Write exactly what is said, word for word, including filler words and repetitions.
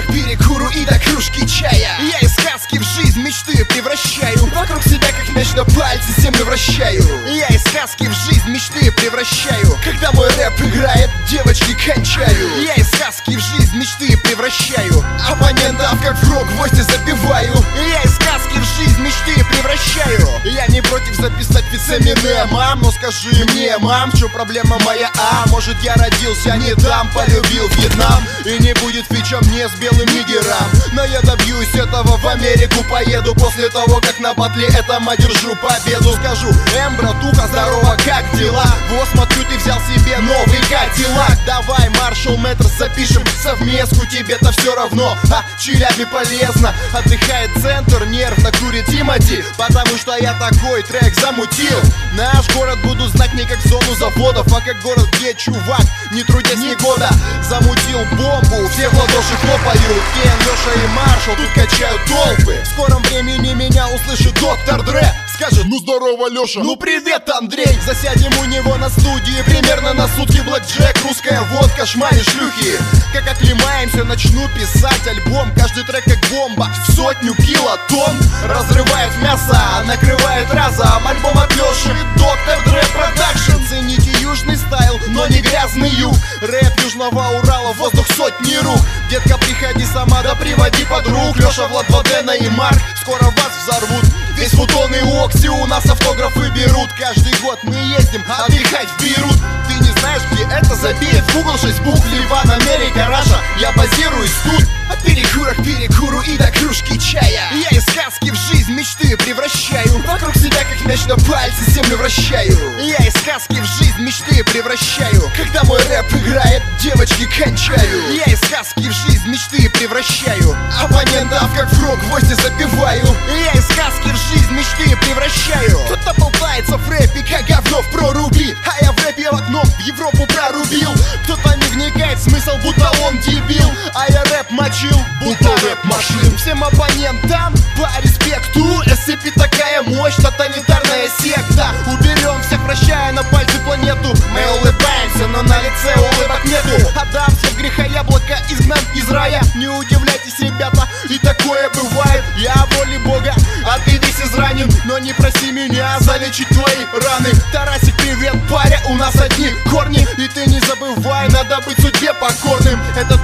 перекурах перекуру и до кружки чая. Я из сказки в жизнь мечты превращаю. Вокруг себя как мяч на пальце землю вращаю. Я из сказки в жизнь мечты превращаю. Когда мой рэп играет, девочки кончаю. Я из сказки в жизнь мечты превращаю. Оппонентов как в рок гвозди забиваю. Я из сказки в жизнь мечты превращаю. Я не против записать вице-мине, мам, но скажи мне, мам, в чем проблема моя, а? Может я родился не там, полюбил Вьетнам, и не будет фича мне с белым нигером. Но я добьюсь этого, в Америку поеду после того, как на батле этом одержу победу. Скажу: эм, братуха, здорово, как дела? Вот смотрю, ты взял себе новый Кадиллак. Давай, Маршал Мэтрс, запишем совместку, тебе-то все равно, а в Челябе полезно. Отдыхает центр, нервно курит Тимати, потому что я такой трек замутил. Наш город буду знать не как зону заводов, а как город, где чувак, не трудясь ни года, замутил бомбу, все в ладоши хлопают. Кен, Леша и Маршал тут качают толпы. В скором времени меня услышит доктор Дре, скажет: ну здорово, Леша, ну привет, Андрей. Засядем у него на студии примерно на сутки. Блэкджек, русская водка, шмали, шлюхи. Как оклемаемся, начну писать альбом. Каждый трек как бомба в сотню килотонн. Разрывает мясо, накрывает разом. Альбом от Леши, доктор Дре Продакшн. Цените южный стайл, но не грязный юг. Рэп Южного Урала, воздух сотни рук. Детка, приходи сама, да приводи подруг. Леша, Влад, Владена и Марк скоро вас взорвут. Весь Футон и Окси у нас автографы берут. Каждый год мы ездим отдыхать в Бейрут. Ты не знаешь, где это? Забей в Google, шесть букв, Ливан, Америка, Раша. Я базируюсь тут. От перекурах перекуру и до кружки чая. Я из сказки в жизнь мечты превращаю. Вокруг себя как мяч на пальце землю вращаю. Я из сказки в жизнь мечты превращаю. Когда мой рэп играет, девочки кончаю. Я из сказки в жизнь мечты превращаю. Оппонентов как в рок гвозди забиваю. Я из сказки в жизнь мечты превращаю. Кто-то болтается в рэпе, как говно в проруби, а я в рэпе в окно в Европу прорубил. Кто-то не вникает в смысл, будто он дебил, а я рэп мочил, будто рэп машин. Всем оппонентам по респекту. эс си пи такая мощь, тоталитарная секта. Уберем всех, вращая на пальцы планету. Мы улыбаемся, но на лице улыбок нету. Отдамся в греха яблоко, изгнан из рая. Не удивляйтесь, ребята, и такое бывает. Я воле Бога, а ты весь изранен. Но не проси меня залечить твои раны. Тарасик, привет, паря, у нас одни корни. И ты не забывай, надо быть судьбе покорным. Этот